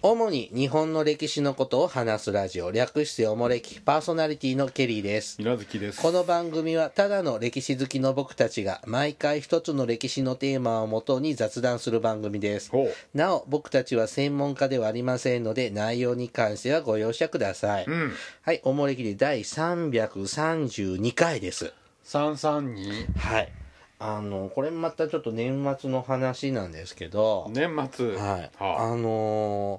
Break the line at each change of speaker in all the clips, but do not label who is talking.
主に日本の歴史のことを話すラジオ、略しておもれき、パーソナリティのケリーです。
稲月です。
この番組はただの歴史好きの僕たちが毎回一つの歴史のテーマをもとに雑談する番組です。なお僕たちは専門家ではありませんので、内容に関してはご容赦ください。はい、おもれきで第332回です。
332。
はい。これまたちょっと年末の話なんですけど、
年末、
はい、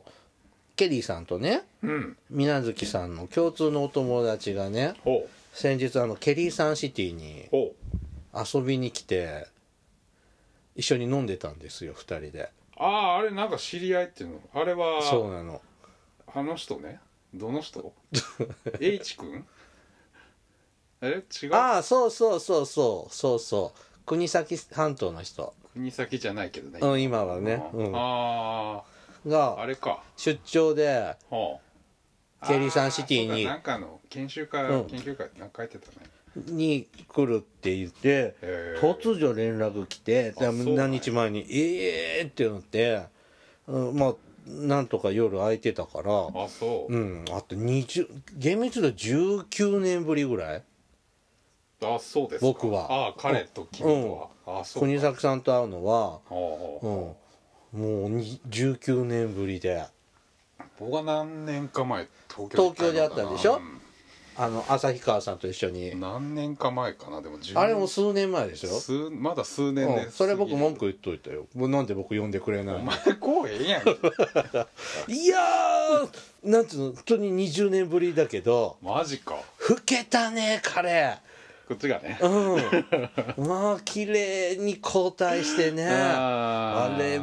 ケリーさんとね、水月さんの共通のお友達がね、先日ケリーサンシティに遊びに来て一緒に飲んでたんですよ、2人で。
あれなんか知り合いっていうの、あれは
そうなの。
あの人ね、どの人H 君違う。
そう国東半島の人。
国東じゃないけどね、
今はね、が
あれか、
出張でケリーサンシティに
なんかの研究会なんか書いてたね
に来るって言って、突如連絡来て、何日前にってなって、まあなんとか夜空いてたから、あと厳密に19年ぶりぐらい。
そうですか。
僕は
彼と君とは、
国崎さんと会うのはもう19年ぶりで。
僕は何年か前東
京で会ったでしょ、旭川さんと一緒に。
何年か前かな。でも
あれも数年前ですよ。
まだ数年です、
それ僕文句言っといたよ。なんで僕呼んでくれないの。
お前こうへんやん
いやー、なんつうの、本当に20年ぶりだけど。
マジか。
老けたね彼。
こっちがね、
まあ綺麗に交代してね。あれ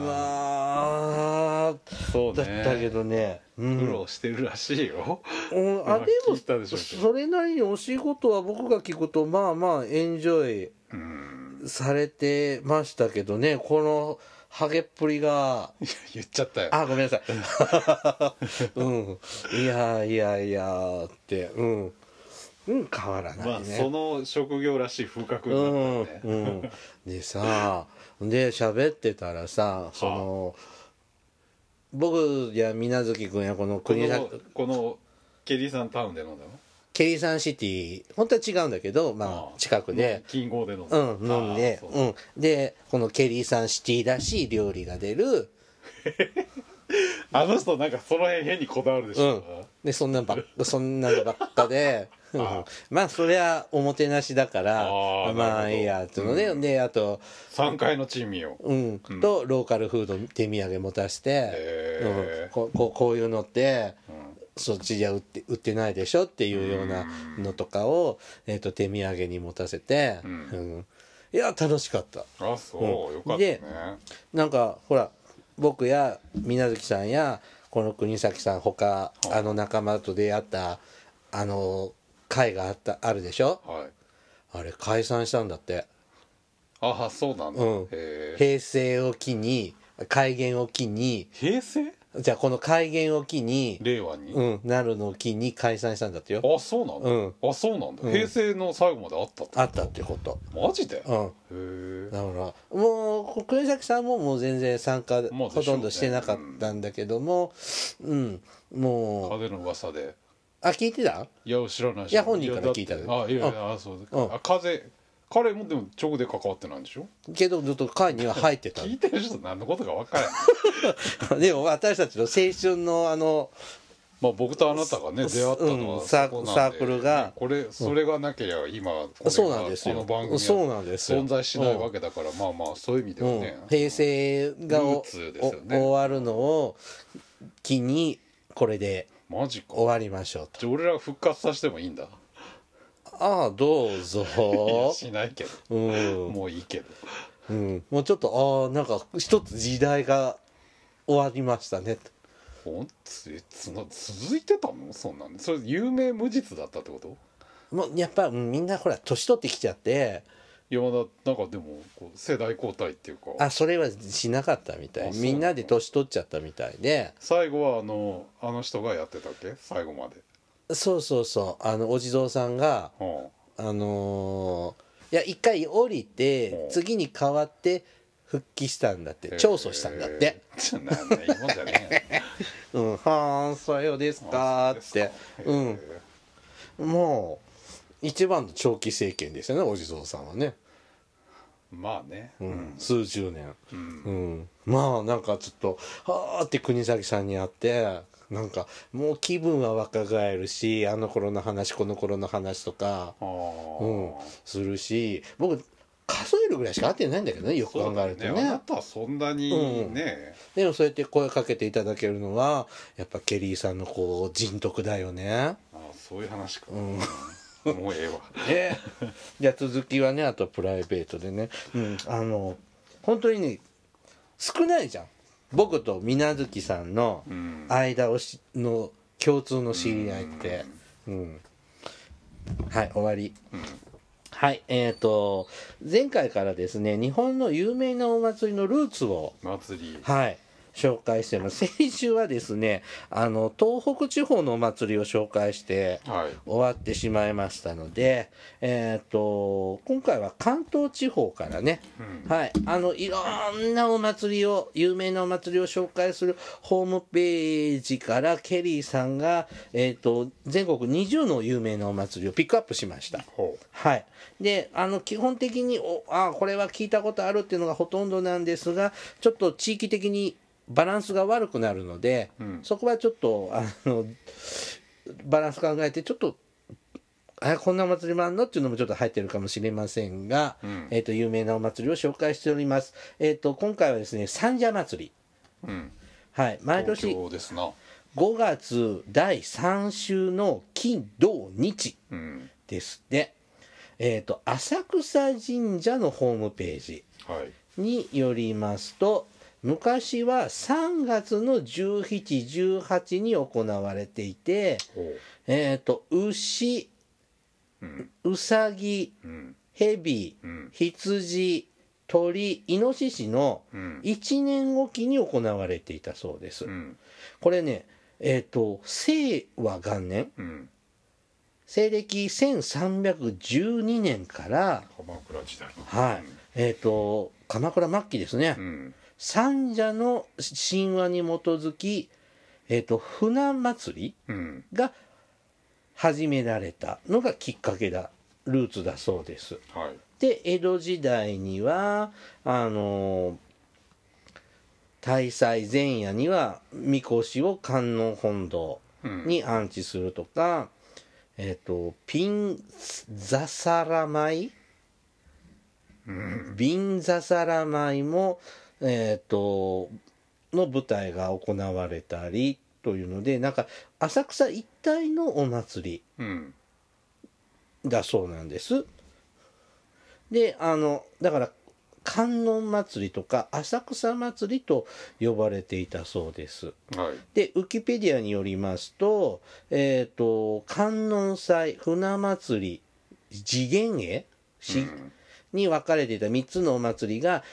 そうね、だったけどね、
苦労してるらしいよ。
あれもそれなりにお仕事は僕が聞くとまあまあエンジョイされてましたけどね。このハゲっぷりが
言っちゃったよ。
ごめんなさい。いやって変わらないね。
その職業らしい風格になったね。
でさ、喋ってたらさ、僕や水月君やこの
ケリーサンタウンで飲んだの？
ケリーサンシティ、本当は違うんだけど、近くで
近郊で飲んだ。
飲んで、でこのケリーサンシティらしい料理が出る
あの人なんかその辺変にこだわるでしょ。
でそんなのばっかでまあそりゃおもてなしだからまあいいやっていうので、であと
3階の珍味を
とローカルフード手土産持たせて、こういうのってそっちじゃ売ってないでしょっていうようなのとかを手土産に持たせて、いや楽しかった。
よかったね。で
なんかほら僕や水月さんやこの国崎さん他仲間と出会った会があるでしょ、あれ解散したんだって。
そうなんだ。
平成を機に改元を機に、
平成
じゃあこの改元を機に
令和に
なるのを機に解散したんだってよ。
そうなんだ。そうなんだ。平成の最後まであった
ってこと。
マジで？
だからもう国崎さんももう全然参加ほとんどしてなかったんだけども、もう
風の噂で。
聞いてた？
いや知らないし。
いや本人から聞いた。
そう彼もでも直で関わってないんでしょ？
けどずっと会には入ってた。
聞いてる人何のことか分から
ないでも私たちの青春の
僕とあなたがね出会ったのは
サークルが
それがなければ今
そうなんですよ。
この番組は存在しないわけだから、そういう意味ではね、
平成が終わるのを機にこれで終わりましょうと。
じゃあ俺ら復活させてもいいんだ。
どうぞ。
いやしないけど、もういいけど、
もうちょっとなんか一つ時代が終わりましたね。
続いてたの？そんなんそれ有名無実だったってこと？
もうやっぱみんなほら年取ってきちゃって、
いやなんかでも世代交代っていうか
それはしなかったみたい。みんなで年取っちゃったみたいで、
最後はあの人がやってたっけ最後まで。
そうお地蔵さんがいや一回降りて次に変わって復帰したんだって。長訴したんだって。
なんだいいもんじゃね
はーんさようですかってもう一番の長期政権ですよね、お地蔵さんはね。
まあね、
数十年、まあなんかちょっとはーって国崎さんに会ってなんかもう気分は若返るし、あの頃の話この頃の話とか、するし、僕数えるぐらいしか会ってないんだけどね、よく考えるとね。
あなたはそんなにね、
でもそうやって声かけていただけるのはやっぱケリーさんのこう人徳だよね。
そういう話か、もうえ
えわじゃあ続きはね、あとプライベートでね、本当にね少ないじゃん、僕と水月さんの間の共通の知り合いって。はい、終わり。はい、前回からですね、日本の有名なお祭りのルーツをはい紹介してます。先週はですね、東北地方のお祭りを紹介して終わってしまいましたので、今回は関東地方からね、はい、いろんなお祭りを、有名なお祭りを紹介するホームページからケリーさんが、全国20の有名なお祭りをピックアップしました。はい。で、基本的にこれは聞いたことあるっていうのがほとんどなんですが、ちょっと地域的にバランスが悪くなるので、そこはちょっとバランス考えてちょっとこんなお祭りもあるのっていうのもちょっと入ってるかもしれませんが、有名なお祭りを紹介しております。今回はですね、三社祭り、はい、毎年5月第3週の金土日ですね、浅草神社のホームページによりますと、昔は3月の17、18に行われていて、牛、うさぎ、蛇、羊、鳥、イノシシの1年おきに行われていたそうです。これね、清和元年、西暦1312年から
鎌倉時代の、
はい、鎌倉末期ですね、三社の神話に基づき、船祭りが始められたのがきっかけだ、ルーツだそうです。で、江戸時代には大祭前夜にはみこしを観音本堂に安置するとか、ピンザサラ舞、瓶ザサラ舞もの舞台が行われたりというので、なんか浅草一帯のお祭りだそうなんです。で、だから観音祭りとか浅草祭りと呼ばれていたそうです。で、ウィキペディアによりますと、観音祭、船祭り、次元会、に分かれていた3つのお祭りが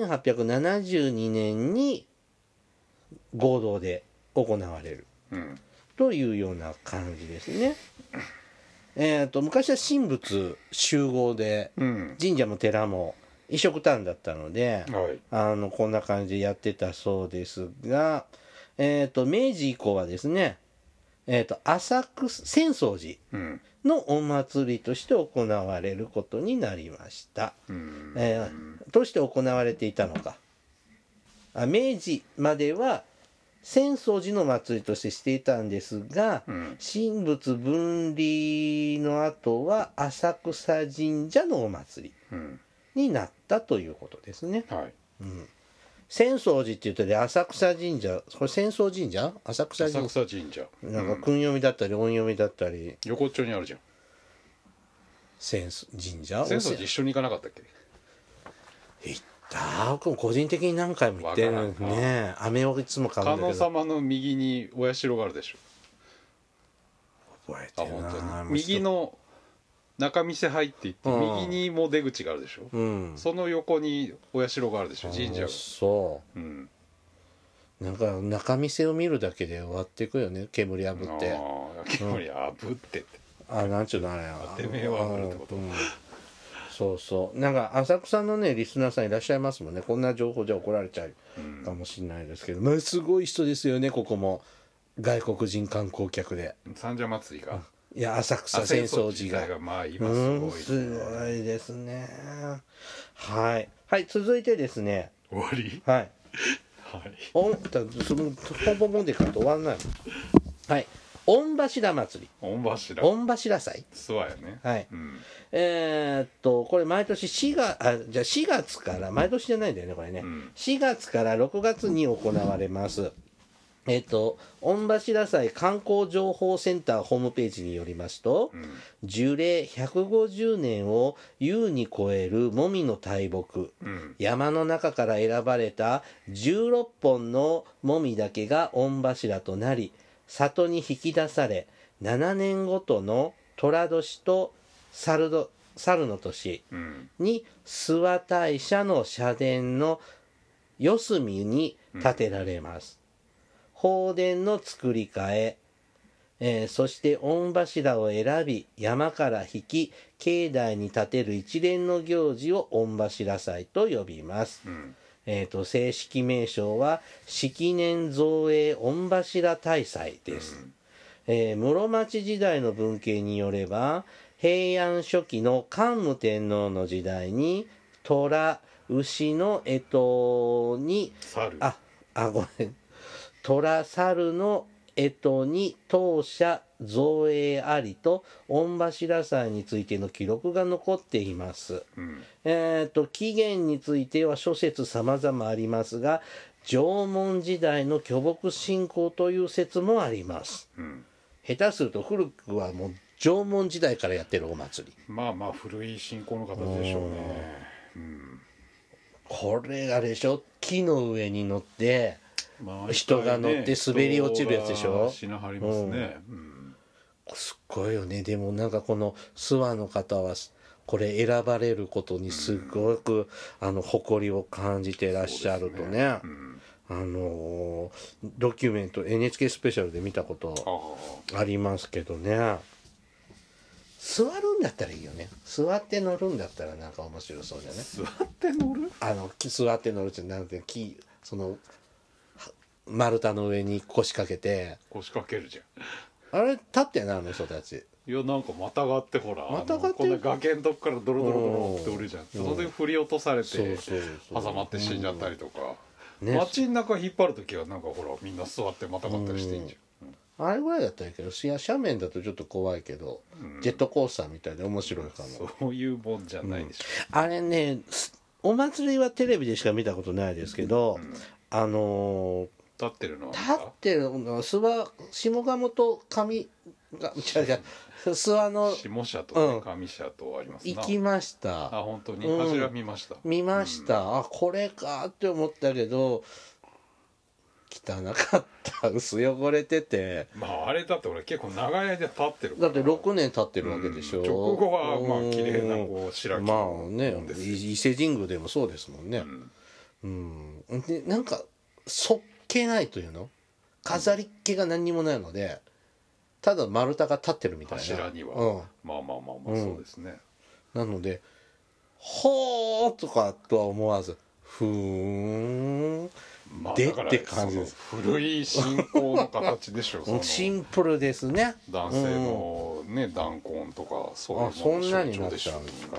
1872年に合同で行われる、というような感じですね。昔は神仏集合で、神社も寺も一緒くたんだったので、こんな感じでやってたそうですが、明治以降はですね、浅草浅草寺のお祭りとして行われることになりました。として行われていたのか。明治までは浅草寺の祭りとしてしていたんですが、神仏分離の後は浅草神社のお祭りになったということですね。浅草寺って言うとで浅草神社、これ浅草神社、浅草神社、なんか訓読みだったり音読みだったり、
横っちょにあるじゃん。
浅草神社、
浅草寺一緒に行かなかったっけ？
行った、僕も個人的に何回も行ってるね。飴をいつも買うんだけど、
観音様の右にお社があるでしょ。
覚えてるな。
右の中店入っていって右にも出口があるでしょ、その横にお社があるでしょ、神社が。そう、
なんか中店を見るだけで終わっていくよね、煙あぶって。
煙あぶってって、
なんちゅうのあれや、
てめえは上がるってこと、
そうそう、なんか浅草のねリスナーさんいらっしゃいますもんね。こんな情報じゃ怒られちゃうかもしれないですけど、すごい人ですよね、ここも。 外国人観光客で
三社祭りが、
いや浅草浅草寺が
まあ今すごい、ね、
すごいですね。はい、はい、続いてですね、
終わり、
はい、
はい、
ほぼもんでからと終わんない。はい、御柱祭り、御柱祭、
そうやね、
はい、
うん、
これ毎年じゃあ4月から毎年じゃないんだよねこれね、うん、4月から6月に行われます。御柱祭観光情報センターホームページによりますと、うん、樹齢150年を優に超えるもみの大木、うん、山の中から選ばれた16本のもみだけが御柱となり、里に引き出され、7年ごとの寅年と猿の年に諏訪大社の社殿の四隅に建てられます。宝殿の作り替え、そして御柱を選び山から引き境内に建てる一連の行事を御柱祭と呼びます。正式名称は式年造営御柱大祭です。室町時代の文献によれば、平安初期の桓武天皇の時代に虎牛のにごめん、虎猿のに当社造営ありと御柱祭についての記録が残っています。起源については諸説様々ありますが、縄文時代の巨木信仰という説もあります。下手すると古くはもう縄文時代からやってるお祭り。
まあまあ古い信仰の形でしょうね。
これあれでしょ、木の上に乗って人が乗って滑り落ちるやつでしょ。
しなはりますね、
すっごいよね。でもなんかこの諏訪の方はこれ選ばれることにすごく、誇りを感じてらっしゃるとね、ドキュメント NHK スペシャルで見たことありますけどね。座るんだったらいいよね。座って乗るんだったらなんか面白そうじゃね。
座って乗る？
座って乗るってなんてその丸太の上に腰掛けて。
腰掛けるじ
ゃん。あれ立ってんなあの人たち。
いやなんかまたがってほら、
またがって
この崖のとこからドロドロドロって降りじゃん。それで振り落とされて挟まって死んじゃったりとか。街の中引っ張るときはなんかほらみんな座ってまたがったりしてんじゃん。あ
れぐらいだったらいいけど、斜面だとちょっと怖いけど、ジェットコースターみたいで面白いかも。
そういうもんじゃないでしょ。
あれね、お祭りはテレビでしか見たことないですけど、
立ってるのは
立ってるのは下鴨と上が諏訪の
下社とね、上社とありますな。
行きました。
本当に柱見ました。
見ました。これかって思ったけど汚かった。薄汚れてて。
あれだって俺結構長い間立ってるから。
だって6年経ってるわけでしょ。
直後は綺麗な白木の
伊勢神宮でもそうですもんね。でなんかそっけないというの、飾りっ気が何にもないので、ただ丸太が立ってるみたいな。
柱には、まあそうですね。
なのでほーとかとは思わずふーんでって感じです。
古い信仰の形でしょ。
シンプルですね。
男性のね、弾痕とかそういうもの
そんなになっちゃうんですか。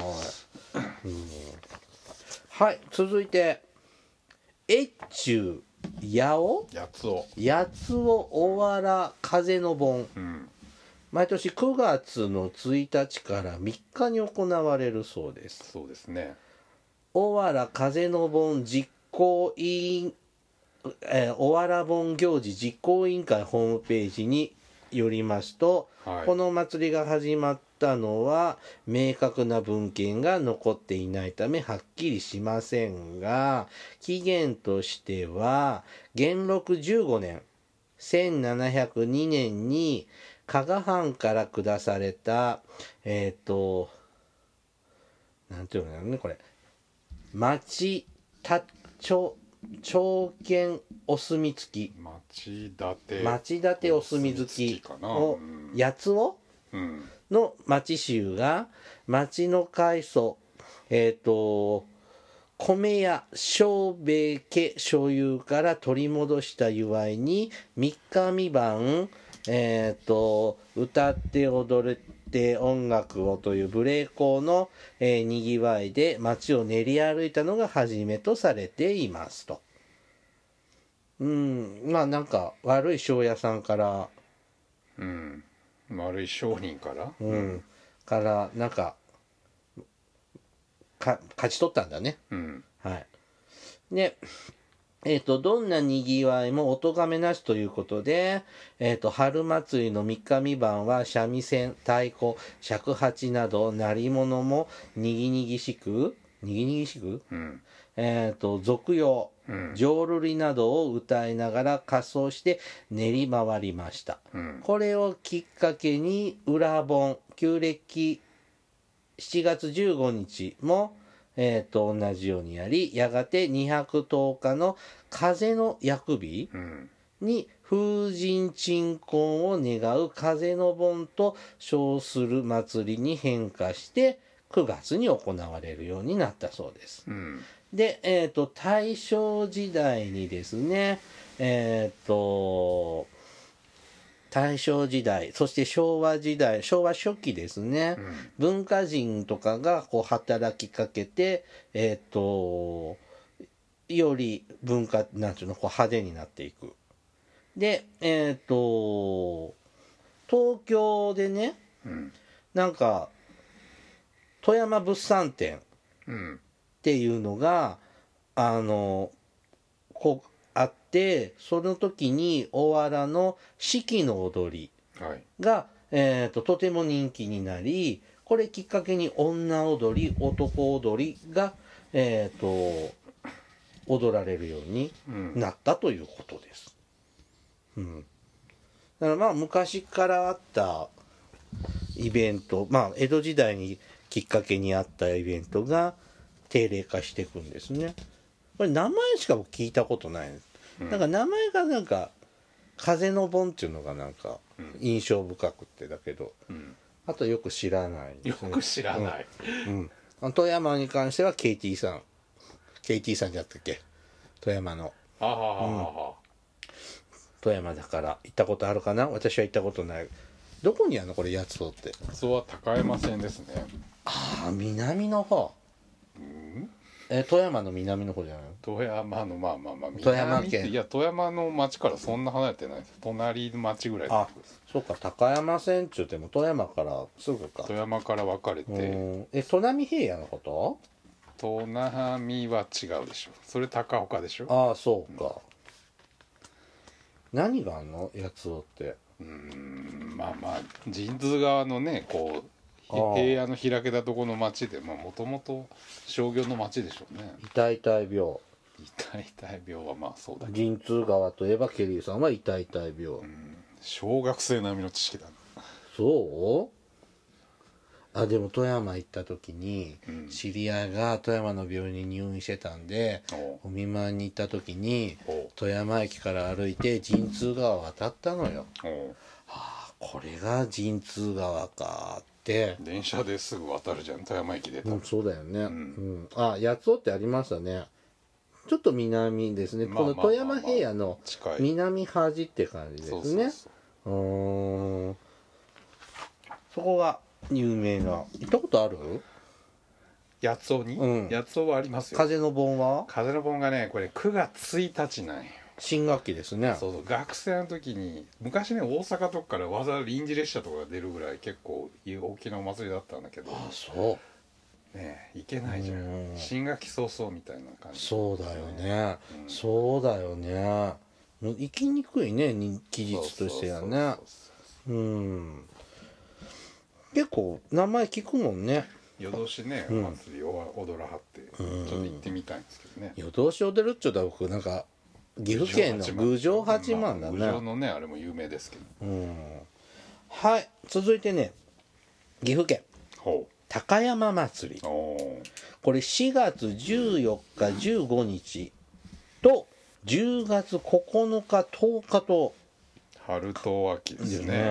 はい、続いて越中八尾おわら風の盆、毎年9月の1日から3日に行われるそうです。
そうですね。
おわら風の盆実行委員おわら盆行事実行委員会ホームページによりますと、この祭りが始まったのは明確な文献が残っていないためはっきりしませんが、起源としては元禄15年1702年に加賀藩から下されたなんていうのねこれ、町朝見お墨付き、町立お墨付きを八尾の町衆が町の開祖米や小兵衛家所有から取り戻した祝いに3日3晩歌って踊って音楽をという無礼講の、にぎわいで街を練り歩いたのが始めとされていますと。まあなんか悪い商屋さんから、
悪い商人から、
からなんか勝ち取ったんだね。はい。で、どんなにぎわいもお咎めなしということで、春祭りの3日3晩は三味線、太鼓、尺八など鳴り物もにぎにぎしく、俗謡、浄瑠璃などを歌いながら仮装して練り回りました。これをきっかけに裏盆、旧暦7月15日も、同じようにやり、やがて210日の風の厄日に風神鎮魂を願う風の盆と称する祭りに変化して9月に行われるようになったそうです。で、大正時代にですね、大正時代、そして昭和時代、昭和初期ですね、文化人とかがこう働きかけて、より文化、なんていうの、こう派手になっていく。で、東京でね、なんか、富山物産展っていうのが、こう、あって、その時におわらの四季の踊りが、とても人気になり、これきっかけに女踊り、男踊りが、踊られるようになったということです。だからまあ昔からあったイベント、まあ江戸時代にきっかけにあったイベントが定例化していくんですね。これ名前しか僕聞いたことない。なんか名前がなんか風の盆っていうのがなんか印象深くってだけど、あとよく知らないですね。
よく知らない。
富山に関しては KT さんじゃったっけ、富山の。富山だから行ったことあるかな。私は行ったことない。どこにあるのこれ、八尾って。
八尾は高山線ですね。
ああ、南の方。富山の南の方じゃないの。
富山のまあ
富山県。
いや富山の町からそんな離れてないです。隣の町ぐらいのとこです。
そうか、高山線っちゅうても富山からすぐか。
富山から分かれて。
砺波平野のこと？
砺波は違うでしょ。それ高岡でしょ。
ああ、そうか。何があんの八尾って。
まあ神通川のねこう平野の開けたところの町で、もともと商業の町でしょうね。
痛々病。
痛々病はまあそうだけ
ど。神通川といえばケリーさんは痛々病。
小学生並みの知識だな。
そう？あ、でも富山行った時に知り合いが富山の病院に入院してたんで、お見舞いに行った時に富山駅から歩いて神通川を渡ったのよ。これが神通川かって。
電車ですぐ渡るじゃん、富山駅出たら。
そうだよね。あ、八尾ってありましたね。ちょっと南ですね。この富山平野の南端って感じですね。そこが有名な。行ったことある？
八尾に？八尾はありますよ。
風の盆は？
風の盆がね、これ9月1日なんよ。
新学期ですね。
そう学生の時に昔ね、大阪とかからわざわざ臨時列車とかが出るぐらい結構大きなお祭りだったんだけど。
あ、そう
ねえ、行けないじゃん。新学期早々みたいな感じ。
そうだよね。そうだよね。行きにくいね、期日としてはね。結構名前聞くもんね。
夜通しね、お祭りを踊らはって、ちょっと行ってみたいんですけどね。
夜通し踊るっちゅうと僕なんか岐阜県の郡上八幡だね。
郡上のねあれも有名ですけど。
はい、続いてね、岐阜県高山祭り。これ4月14日15日と10月9日10日と
春と秋ですね。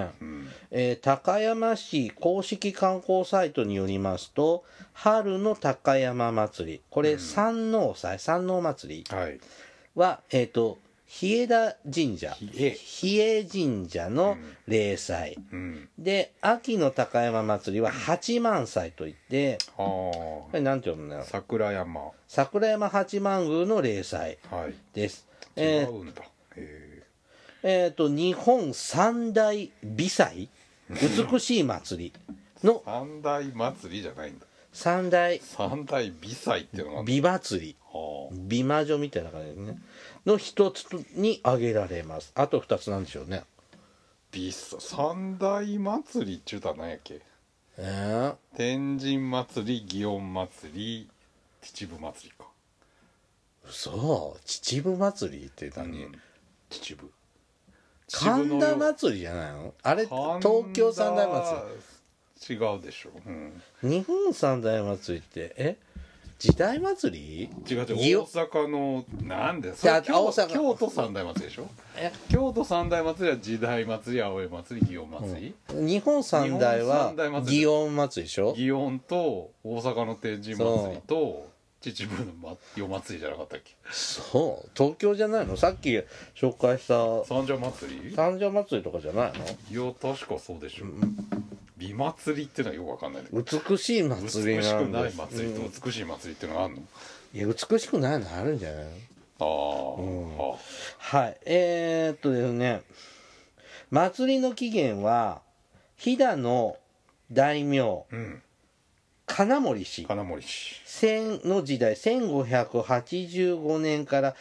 高山市公式観光サイトによりますと、春の高山祭り、これ山王祭、山王祭りは、日枝神社、比叡神社の例祭、で、秋の高山祭りは八幡祭といって、これなんて読むんだろう。
桜山
八幡宮の例祭です。
違うんだ。
日本三大美祭、美しい祭りの
三大祭りじゃないんだ。
三大
美祭っていうのが
美祭り、美魔女みたいな感じですねの一つに挙げられます。あと二つなんでしょうね。
三大祭りっちゅうたら何やっけ。天神祭り、祇園祭り、秩父祭りか。
そう、秩父祭りって何？
秩父
神田祭りじゃないの？あれ東京三大祭
り違うでしょ。
日本三大祭りって時代祭り？
違う大阪のなんでそれ京都三大祭りでしょ。京都三大祭りは時代祭り、青江祭り、祇園祭り。
日本三大は祇園祭りでしょ。
祇園と大阪の天神祭りと秩父の夜祭りじゃなかったっけ。
そう東京じゃないの？さっき紹介した
三社祭り
とかじゃないの？
いや確かそうでしょ。美祭りってのはよくわかんないね。
美しい祭りなんです。
美しくない祭りと美しい祭りってのがあるの？
いや美しくないのあるんじゃないの？はいですね、祭りの起源は飛騨の大名、金森氏の時代、1585年から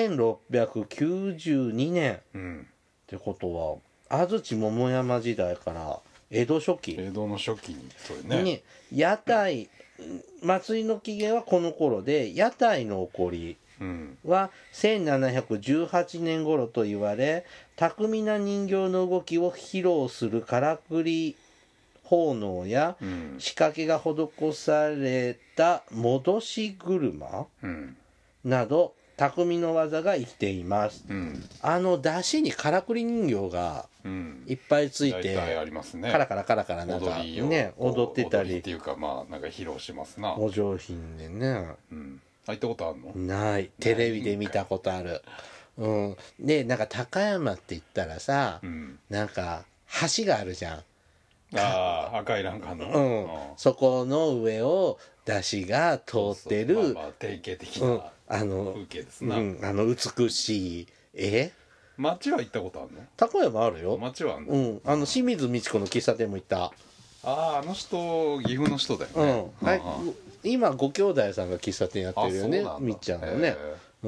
1692年、ってことは安土桃山時代から江戸の初期
にそれね、
屋台祭りの起源はこの頃で、屋台の起こりは1718年頃と言われ、巧みな人形の動きを披露するからくり奉納や仕掛けが施された戻し車など匠の技が生きています。出汁にからくり人形がいっぱいついて、カラカラなんかね踊ってたり
っていうかなんか披露しますな。
お上品でね。
行ったことあるの？ない。
テレビで見たことある。でなんか高山って言ったらさ、なんか橋があるじゃん。
赤い欄干の、
そこの上を出汁が通ってる
典型的な風景ですな。
美しい
町は行ったことあるの？
高山あるよ。
町はあるの？
清水美智子の喫茶店も行った。
あの人岐阜の人だよね。
今ご兄弟さんが喫茶店やってるよね、みっちゃんがね。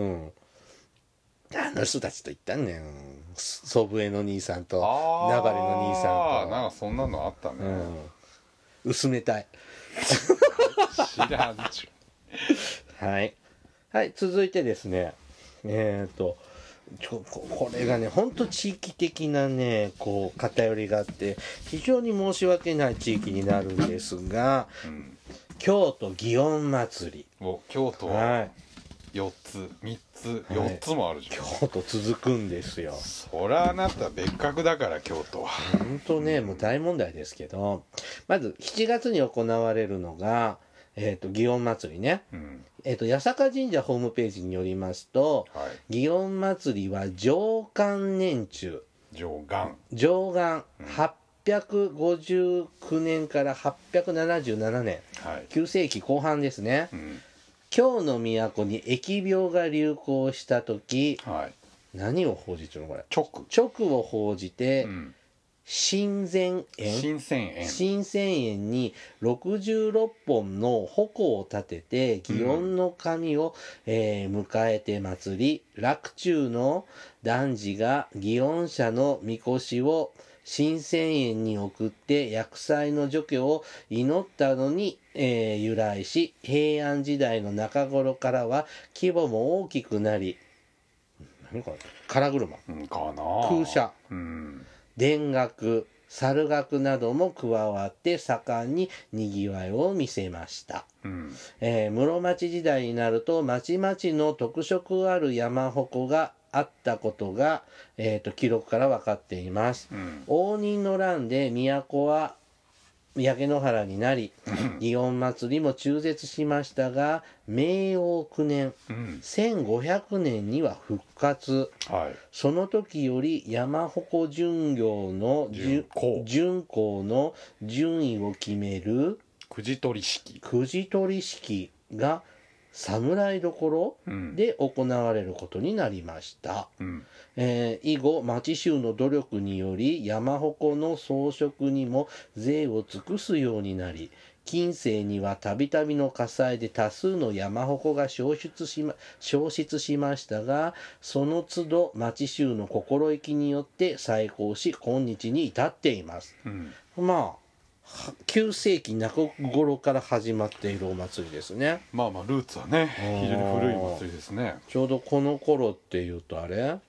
あの人たちと行ったんだよ。祖父江の兄さんと名張の兄さんと。
なんかそんなのあったね。
薄めたい。
知らんちゅ。
はい、続いてですね、これがね本当地域的なね偏りがあって非常に申し訳ない地域になるんですが、京都祇園祭り。
京都は4つもあるじゃん。
京都続くんですよ。
そりゃあなた別格だから京都は。
本当ねもう大問題ですけど、まず7月に行われるのが祇園祭りね。八坂神社ホームページによりますと、祇園祭りは貞観年中、貞観859年から877年、9世紀後半ですね。京の都に疫病が流行した時、何を報じてるのこれ？直を報じて、神仙園に66本の矛を立てて祇園の神を、迎えて祭り、洛中の男児が祇園社の神輿を神仙園に送って厄災の除去を祈ったのに、由来し、平安時代の中頃からは規模も大きくなり、何これ？唐車、空車、田楽、猿楽なども加わって盛んににぎわいを見せました。室町時代になると町々の特色ある山鉾があったことが、記録から分かっています。応仁の乱で都は焼け野原になり、祇園祭りも中絶しましたが、明応9年、1500年には復活、その時より山鉾巡行の巡行の順位を決める
くじ取り式
が侍所で行われることになりました。以後町衆の努力により山鉾の装飾にも税を尽くすようになり、近世にはたびたびの火災で多数の山鉾が焼失しましたが、その都度町衆の心意気によって再興し、今日に至っています。まあ9世紀中頃から始まっているお祭りですね。
まあルーツはね非常に古い祭りですね。
ちょうどこの頃っていうとあれ、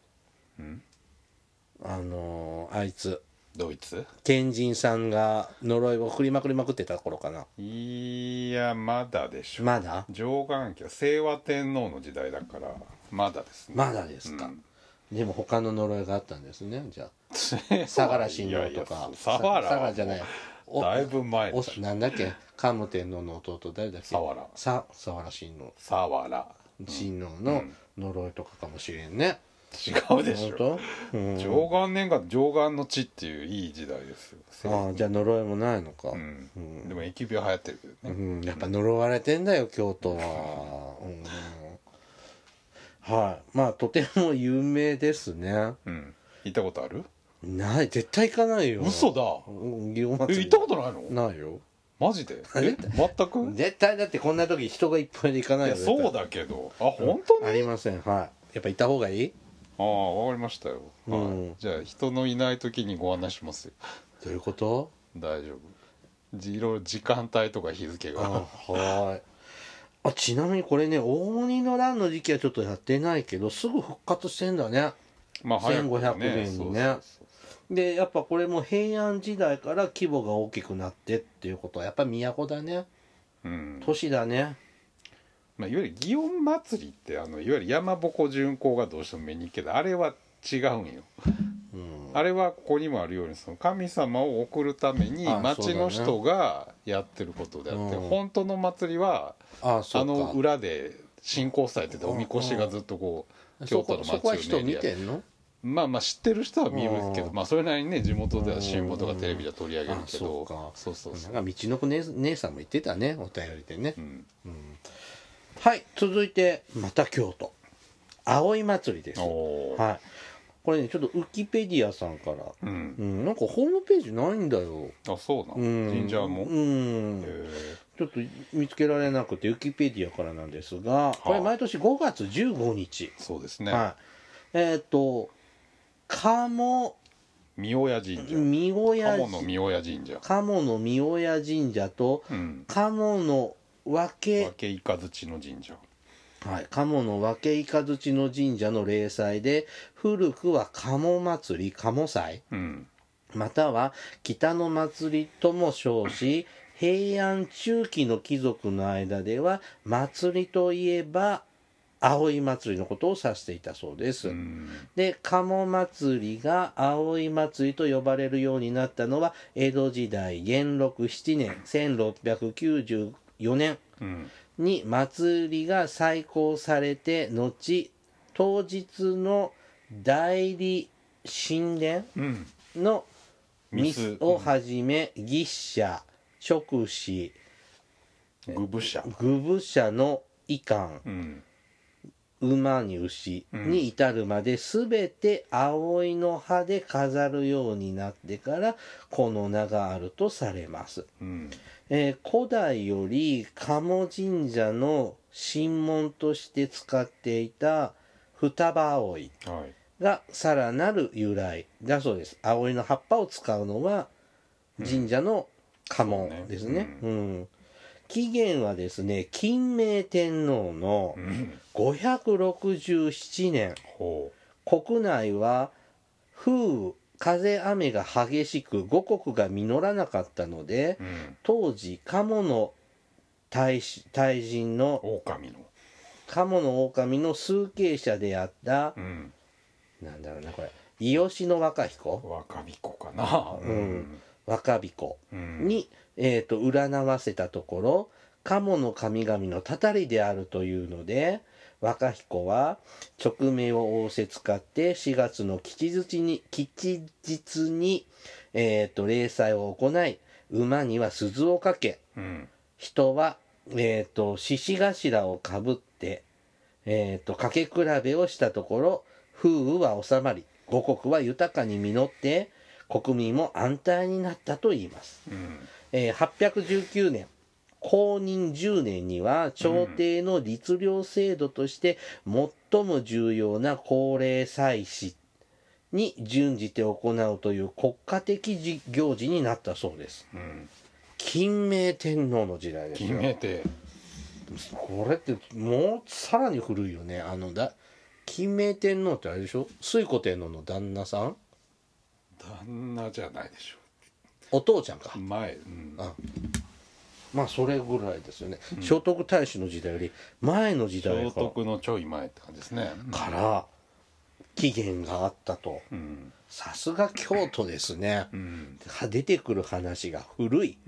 あいつ
ドイツ
賢人さんが呪いを振りまくりまくってた頃かな。
いやまだでしょ。
まだ
上元期は清和天皇の時代だからまだですね。
まだですか、でも他の呪いがあったんですね。じゃあ相良親王とか
相良
じゃない、
だいぶ前でしょ。
なんだっけ、桓武天皇の弟誰だっけ、
佐原
佐原親王の呪いとかかもしれんね。
違うでしょ。上元年が上元の地っていういい時代ですよ。
じゃあ呪いもないのか。
でも疫病流行ってるけどね。
やっぱ呪われてんだよ京都は。はい、まあとても有名ですね。
行ったことある？
ない、絶対行かないよ。
嘘だ。
祇園祭り
行ったことないの？
ないよ。
マジで？全く？
絶対だってこんな時人がいっぱいで行かないよ。
そうだけど。本当に？
ありません。はい、やっぱ行った方がいい？
わかりましたよ。じゃあ人のいない時にご案内しますよ。
どういうこと？
大丈夫。いろいろ時間帯とか日付が。
はい。ちなみにこれね、応仁の乱の時期はちょっとやってないけど、すぐ復活してんだね。1500年にね。でやっぱこれも平安時代から規模が大きくなってっていうことはやっぱり都だね。都市だね。
いわゆる祇園祭りっていわゆる山鉾巡行がどうしても目にいくけど、あれは違うんよ。あれはここにもあるようにその神様を送るために町の人がやってることであって、本当の祭りは裏で信仰されてておみこしがずっとこう京都の街を
そこは人見てんの？
知ってる人は見るけど、それなりにね地元では新聞とかテレビでは取り上げるけど、
なんか道の子姉さんも言ってたね、お便りでね。はい、続いてまた京都葵祭りです。はい、これねちょっとウィキペディアさんから、なんかホームページないんだよ。
そうなの？神社も
ちょっと見つけられなくてウィキペディアからなんですが、これ毎年5月15日。
そうですね。
鴨
御親神社、
鴨の御親神社と、鴨の分け
雷の神社、
鴨の分け雷の神社の例祭で、古くは鴨祭り、鴨祭、または北の祭りとも称し、平安中期の貴族の間では祭りといえば葵祭りのことを指していたそうです。で、鴨祭りが葵祭りと呼ばれるようになったのは江戸時代元禄7年1694年に祭りが再興されて、後当日の代理神殿のミスをはじめ牛車、勅使、
具部
車の衣冠、馬に牛に至るまで全て葵の葉で飾るようになってからこの名があるとされます。古代より鴨神社の神門として使っていた双葉葵がさらなる由来だそうです。葵の葉っぱを使うのは神社の家紋ですね。起源はですね、金明天皇の567年、国内は風雨風雨が激しく五穀が実らなかったので、当時鴨の大臣の鴨の狼の崇慶者であった、 なんだろうなこれ伊予市の若彦
若彦かな、
若彦に、占わせたところ鴨の神々のたたりであるというので若彦は勅命を仰せ使って4月の吉日に、例祭を行い馬には鈴をかけ、人は、獅子頭をかぶって、かけ比べをしたところ風雨は収まり五穀は豊かに実って国民も安泰になったといいます、819年公認10年には朝廷の律令制度として最も重要な皇霊祭祀に準じて行うという国家的行事になったそうです、金明天皇の時代ですよ。
金明帝
これってもうさらに古いよね。金明天皇ってあれでしょ、推古天皇の旦那さん、
旦那じゃないでしょ
お父ちゃんか
前、
まあそれぐらいですよね、聖徳太子の時代より前の時代
聖徳のちょい前って感じですね、
から起源があったと、さすが京都ですね、出てくる話が古い、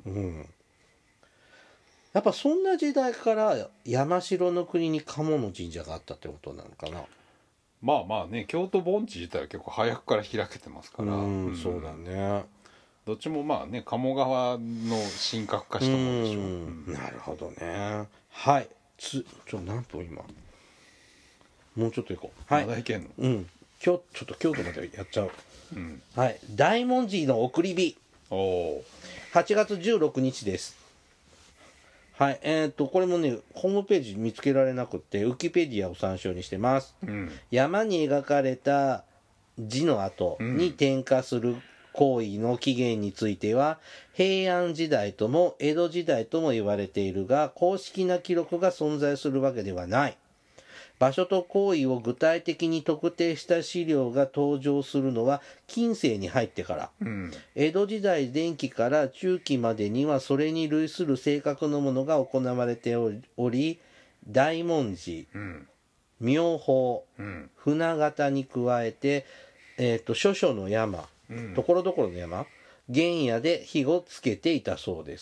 やっぱそんな時代から山城の国に鴨の神社があったってことなのかな。
まあまあね、京都盆地自体は結構早くから開けてますから、
そうだね。
どっちもまあね鴨川の神格化したものでしょ
なるほどね。はい。何分今。もうちょっと行こう。はい。
まだいけんの？
ちょっと京都までやっちゃう。はい。大文字の送り火。8月16日です。はい。これもね、ホームページ見つけられなくて、ウィキペディアを参照にしてます。山に描かれた字の跡に点火する行為の起源については、平安時代とも江戸時代とも言われているが、公式な記録が存在するわけではない。場所と行為を具体的に特定した資料が登場するのは近世に入ってから、江戸時代前期から中期までにはそれに類する正確なものが行われており、大文字、妙法、船形に加えて、諸々の山、ところどころの山、原野で火をつけていたそうです。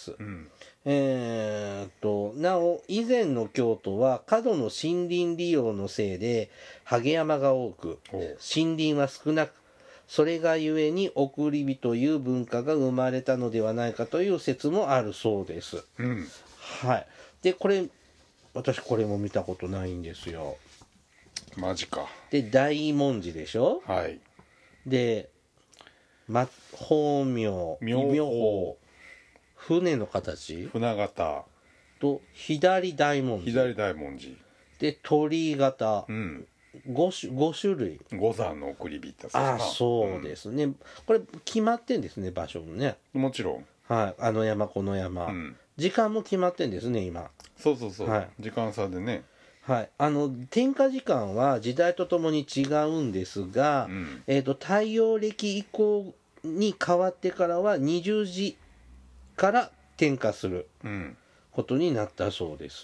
なお以前の京都は過度の森林利用のせいで萩山が多く森林は少なく、それがゆえに送り火という文化が生まれたのではないかという説もあるそうです、はい。で私これも見たことないんですよ。
マジか。
で大文字でしょ。
はい。
で法名妙法、船の形、
船形
と左大文字、
左大文字
で鳥居型、5種類、
五山の送り火って
やつ。そうですね、これ決まってんですね、場所もね。
もちろん、
はい、あの山この山、時間も決まってんですね今。
そう、はい、時間差でね。
はい、点火時間は時代とともに違うんですが、太陽暦以降に変わってからは20時から点火することになったそうです。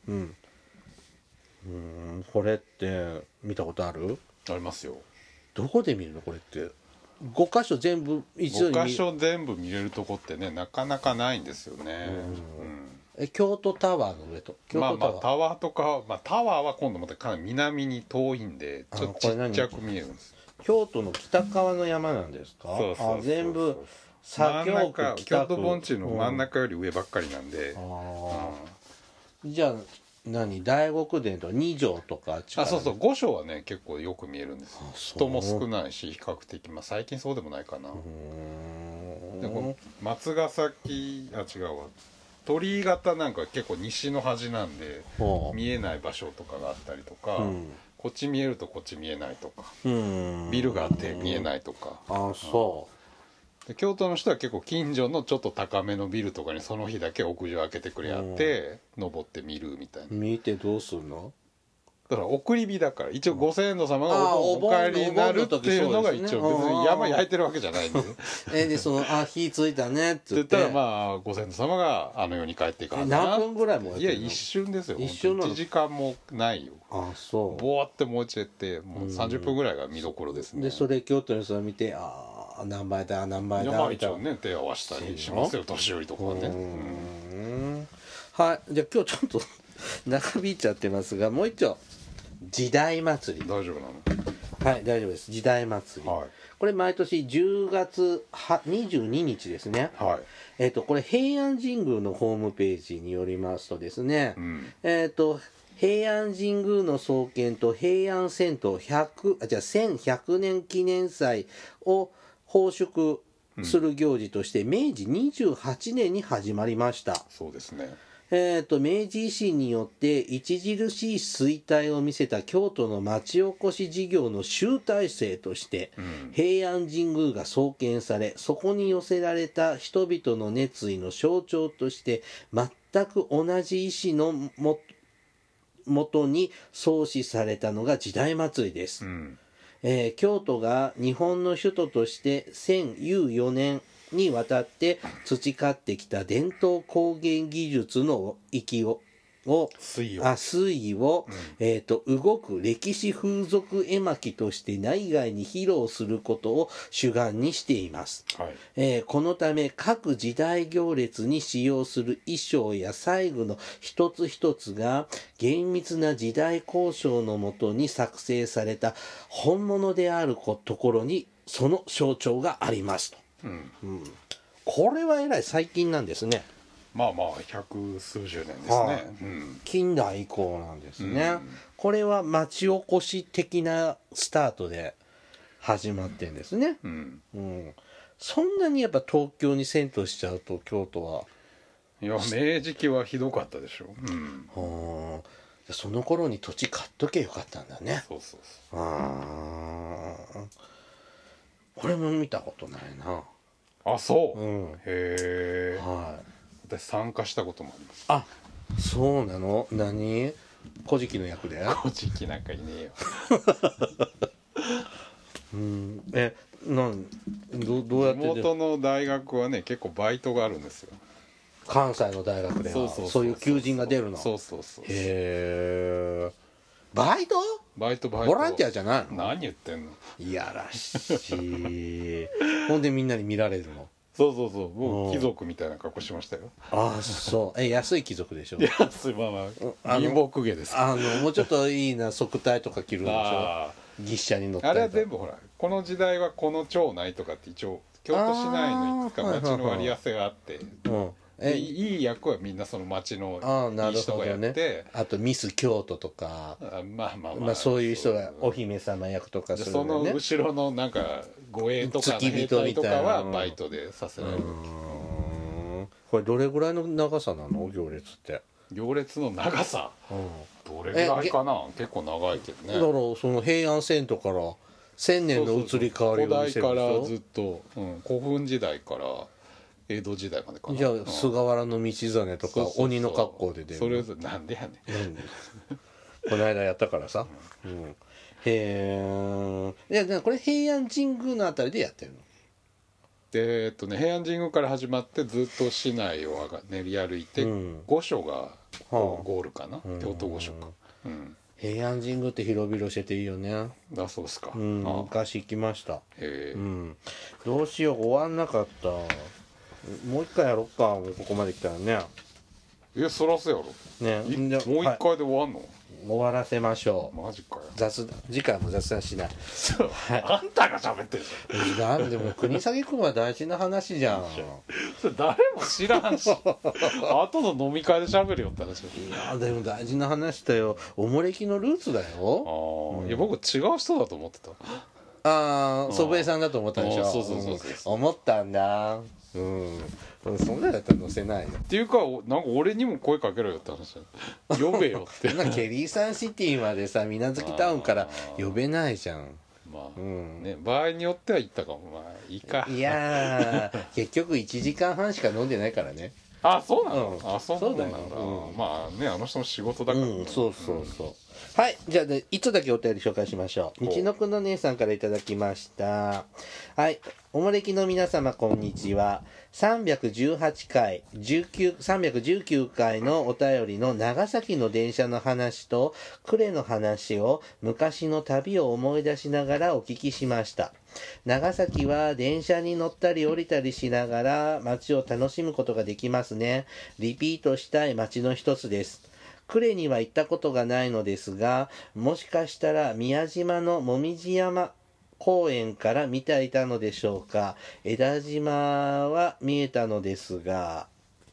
これって見たことある？
ありますよ。
どこで見るのこれって？5箇所全部一度に
5箇所全部見れるとこってねなかなかないんですよね。
京都タワーの上と
タワーとか、タワーは今度またかなり南に遠いんでちょっとちっちゃく見えるんです。
京都の北側の山なんですか？全部左京区、
京都盆地の真ん中より上ばっかりなんで、
じゃあ大極殿と二条とか
そう五所はね結構よく見えるんですよ。人も少ないし比較的、最近そうでもないかな。でこ松ヶ崎違うわ、鳥居型なんか結構西の端なんで見えない場所とかがあったりとか、こっち見えるとこっち見えないとか、ビルがあって見えないとか。で京都の人は結構近所のちょっと高めのビルとかにその日だけ屋上開けてくれやって登って見るみたいな。
見てどうするの？
だから送り火だから一応ご先祖様がお帰りになるっていうのが一応別に山焼いてるわけじゃないんで
で火ついたねって
言ったらまあご先祖様があの世に帰っていかはずな。
何分ぐらい燃えてるの？
いや一瞬ですよ。
一瞬なの？
1時間もないよ。
そう
ボワって燃えちゃってもう30分ぐらいが見どころですね。
でそれ京都の人が見て何倍だ何倍だ
一応ね手合わせたりしますよ年寄りとかはね。
はい、じゃあ今日ちょっと長引いちゃってますがもう一丁時代祭り。
大丈夫な
の？はい大丈夫です。時代祭り、はい、これ毎年10月22日ですね。はい、これ平安神宮のホームページによりますとですね、平安神宮の創建と平安遷都1100年記念祭を奉祝する行事として明治28年に始まりました。
そうですね。
明治維新によって著しい衰退を見せた京都の町おこし事業の集大成として平安神宮が創建され、そこに寄せられた人々の熱意の象徴として全く同じ意思のもとに創始されたのが時代祭りです。京都が日本の首都として1004年にわたって培ってきた伝統工芸技術の粋を推移を、動く歴史風俗絵巻として内外に披露することを主眼にしています。このため各時代行列に使用する衣装や細具の一つ一つが厳密な時代交渉のもとに作成された本物であるところにその象徴がありますと。これはえらい最近なんですね。
まあ百数十年ですね。
近代以降なんですね。これは町おこし的なスタートで始まってんですね。そんなにやっぱ東京に遷都しちゃうと京都は。
いや明治期はひどかったでしょ。
その頃に土地買っとけよかったんだね。
そう
これも見たことないな。
あ、そう。へえ。私参加したこともあります。
あ、そうなの？何？古事記の役で？
古事記なんかいねえよ。
どうやって？
地元の大学はね結構バイトがあるんですよ。
関西の大学ではそういう求人が出るの。
そう。へ
え。バイトボランティアじゃないの？
何言ってんの？
いやらしい。ほんでみんなに見られるの？
そうもう貴族みたいな格好しましたよ。
そう安い貴族でしょ？
安い貧乏芸です
もうちょっといいな束帯とか着るんでしょ？牛車に乗って
あれは全部ほらこの時代はこの町内とかって一応京都市内のいくつか町の割り合わせがあっていい役はみんなその町のいい人がやって、
あとミス京都とか
まあ
そういう人がお姫様役とかする
その後ろのなんか護衛とかの兵隊とかはバイトでさせられる。
これどれぐらいの長さなの？行列って。
行列の長さどれぐらいかな？結構長いけどね。
だからその平安遷都から1000年の移り変わりを見せるでしょ？
古代からずっと古墳時代から江戸時代までかな。
じゃあ菅原道真とか鬼の格好で出る。
それぞれなんでやねん。
この間やったからさ。へえ。いやこれ平安神宮のあたりでやってるの？
平安神宮から始まってずっと市内を練り歩いて御所がゴールかな。京都御所か。
平安神宮って広々してていいよね。
そうですか。
昔行きました。どうしよう終わんなかった。もう一回やろっか。もうここまで来たらね。
そらそうやろ。もう一回で終わんの？
終わらせましょう。
マジかよ。
次回も雑談しない。
あんたが喋ってる
じゃん。なんでも国崎君は大事な話じゃん。
それ誰も知らんし後の飲み会で喋るよって話。
いやでも大事な話だよ。おもれきのルーツだよ。
いや僕違う人だと思ってた。
祖父江さんだと思ったでしょ。そう思ったんだ。そんなだったら載せないよ
っていうかなんか俺にも声かけろよって話だ。呼べよって
ケリーサンシティまでさ水無月タウンから呼べないじゃん。
場合によっては行ったかも。いいか。
いや結局1時間半しか飲んでないからね。
そうなの？そうなんだ。まあねあの人の仕事だから。
そうはい。じゃあ、ね、いつだけお便り紹介しましょう。道のくの姉さんからいただきました。はい。おもれきの皆様、こんにちは。318回、319回のお便りの長崎の電車の話と呉の話を昔の旅を思い出しながらお聞きしました。長崎は電車に乗ったり降りたりしながら街を楽しむことができますね。リピートしたい街の一つです。呉には行ったことがないのですが、もしかしたら宮島のもみじ山公園から見ていたのでしょうか。枝島は見えたのですが、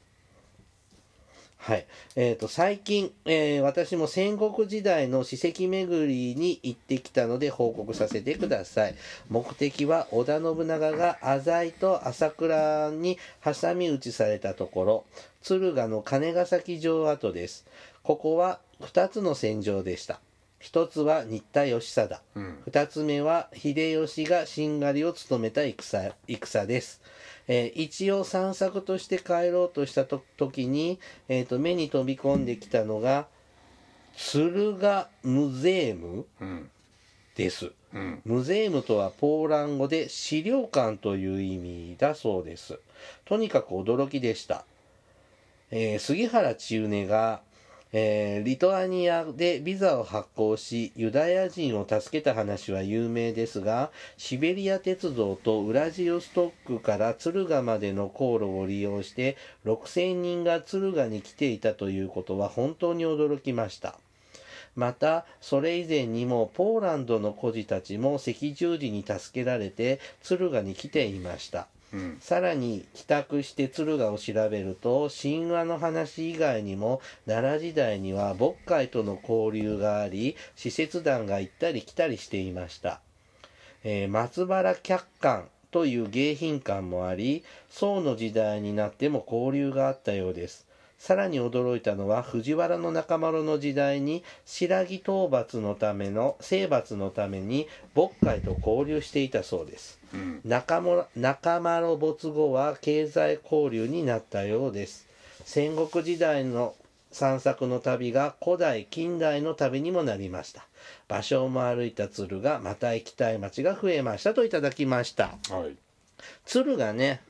はい。最近、私も戦国時代の史跡巡りに行ってきたので報告させてください。目的は織田信長が浅井と朝倉に挟み撃ちされたところ、敦賀の金ヶ崎城跡です。ここは2つの戦場でした。一つは新田義貞、二つ目は秀吉がしんがりを務めた戦です。一応散策として帰ろうとした時に、目に飛び込んできたのが敦賀ムゼームです、ムゼームとはポーラン語で資料館という意味だそうです。とにかく驚きでした。杉原千畝がリトアニアでビザを発行しユダヤ人を助けた話は有名ですが、シベリア鉄道とウラジオストックから敦賀までの航路を利用して6000人が敦賀に来ていたということは本当に驚きました。またそれ以前にもポーランドの孤児たちも赤十字に助けられて敦賀に来ていました。さらに帰宅して敦賀を調べると神話の話以外にも奈良時代には渤海との交流があり使節団が行ったり来たりしていました。松原客館という迎賓館もあり宋の時代になっても交流があったようです。さらに驚いたのは藤原中丸の時代に白木征伐のために渤海と交流していたそうです。中丸没後は経済交流になったようです。戦国時代の散策の旅が古代近代の旅にもなりました。場所も歩いた敦賀、また行きたい街が増えましたといただきました。敦賀ね、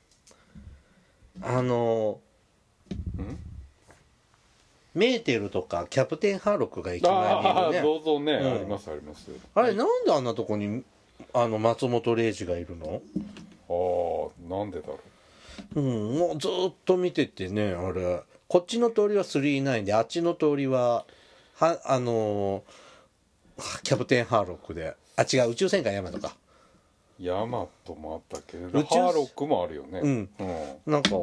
メーテルとかキャプテンハーロックが駅前にいるね。
どうぞね、ありますあります。
あれ、なんであんなとこに松本零士がいるの？
なんでだろ
う。もうずっと見ててね、あれこっちの通りは39で、あっちの通りはキャプテンハーロックで、違う、宇宙戦艦ヤマトか。
ヤマトもあったけどハーロックもあるよね。
なんか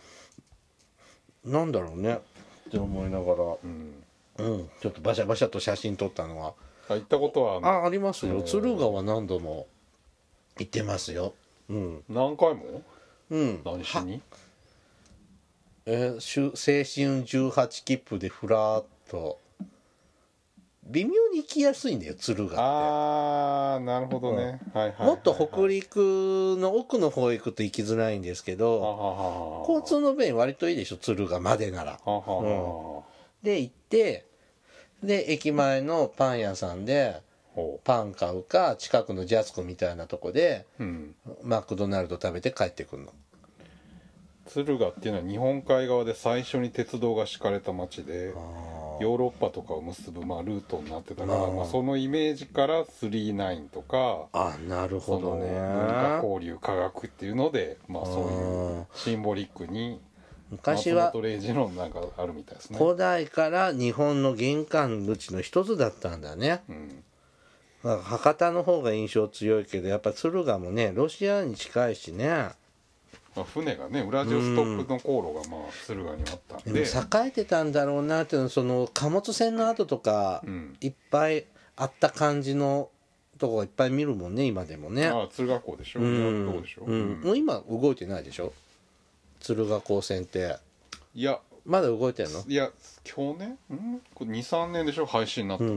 なんだろうねって思いながら、ちょっとバシャバシャと写真撮ったのは
行ったことは
ありますよ。敦賀は何度も行ってますよ。
何回も？何しに？
青春18切符でふらっと、微妙に行きやすいんだよ敦賀って。
なるほどね。
もっと北陸の奥の方へ行くと行きづらいんですけど、交通の便割といいでしょ敦賀までなら。で行って、で駅前のパン屋さんでパン買うか、近くのジャスコみたいなとこで、マクドナルド食べて帰ってくるの。
敦賀っていうのは日本海側で最初に鉄道が敷かれた町でヨーロッパとかを結ぶルートになってたから、そのイメージから39とか、
なるほどね、
文化交流科学っていうので、そういうシンボリックに
昔は
松本零士のなんかあるみたいですね。
古代から日本の玄関口の一つだったんだね。博多の方が印象強いけど、やっぱ敦賀もねロシアに近いしね。
船がねウラジオストックの航路が敦賀にあったんで、
でも栄えてたんだろうなっていうの、その貨物船の跡とか、いっぱいあった感じのとこいっぱい見るもんね今でもね。
敦賀港でしょ、どうでしょう。
もう今動いてないでしょ敦賀港線って。
いや
まだ動いてんの？
いや去年23年でしょ廃止になった。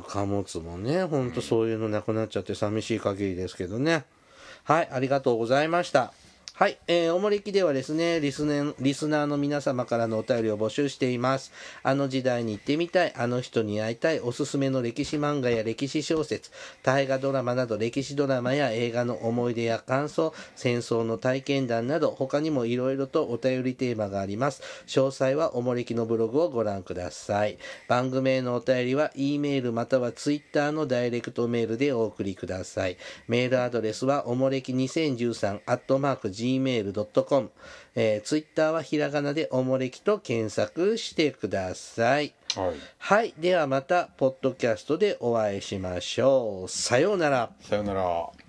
貨物もねほんとそういうのなくなっちゃって寂しい限りですけどね。はい、ありがとうございました。 はい、おもれきではですねリスナーの皆様からのお便りを募集しています。あの時代に行ってみたい、あの人に会いたい、おすすめの歴史漫画や歴史小説、大河ドラマなど歴史ドラマや映画の思い出や感想、戦争の体験談など他にもいろいろとお便りテーマがあります。詳細はおもれきのブログをご覧ください。番組へのお便りは E メールまたは Twitter のダイレクトメールでお送りください。メールアドレスはおもれき2013@gmail.com、ツイッターはひらがなでおもれきと検索してください。
はい、
はい、ではまたポッドキャストでお会いしましょう。さようなら。
さようなら。